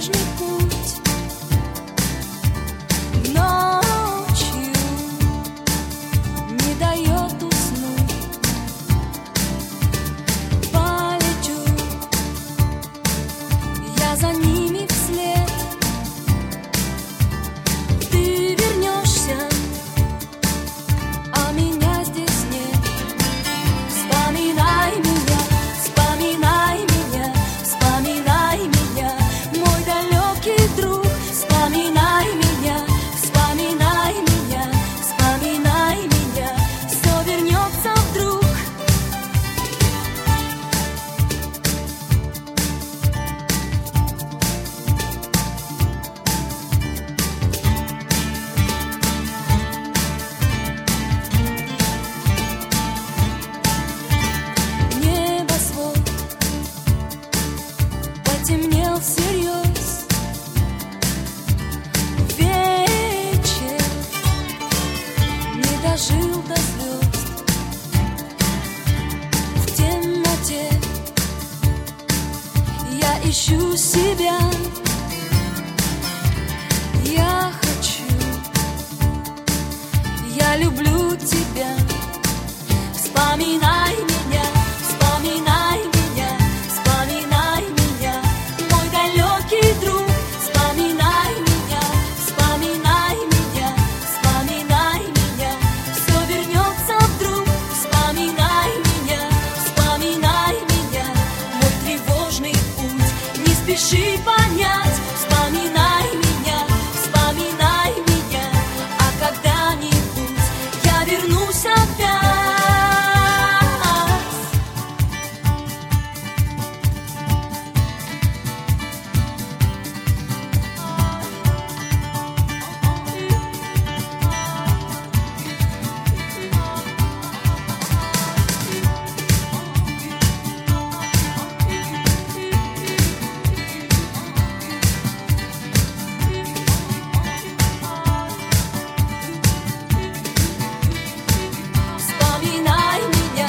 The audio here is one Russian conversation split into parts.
подвижный путь. Ночью не дает уснуть. Полечу я за ними вслед. Ты вернешься, а меня здесь нет. Вспоминай меня, вспоминай меня, вспоминай меня, мой далекий друг. Вспоминай меня, вспоминай меня, вспоминай меня, все вернется вдруг. Небосвод потемнел всерьез. Вечер не дожил до звезд. В темноте я ищу себя. Я хочу, я люблю тебя. Вспоминай меня, вспоминай меня, вспоминай меня, мой далекий друг. Вспоминай меня, вспоминай меня, вспоминай меня, все вернется вдруг. Вспоминай меня, мой тревожный путь, не спеши понять. Вспоминай меня, а когда-нибудь я вернусь опять. Вспоминай меня,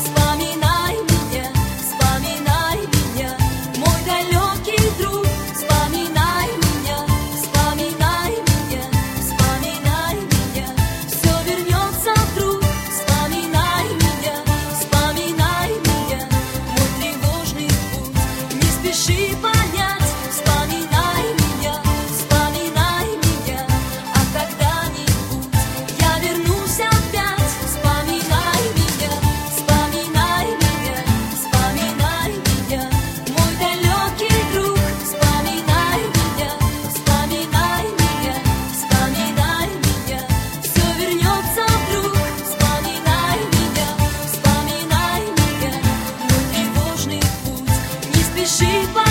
вспоминай меня, мой далекий друг. Вспоминай меня, все вернется вдруг. Вспоминай меня, мой тревожный путь, не спеши понять. Вспоминай меня, а когда-нибудь я вернусь опять. Вспоминай меня, мой далекий друг. Вспоминай меня, все вернется вдруг. Вспоминай меня, мой тревожный путь, не спеши понять.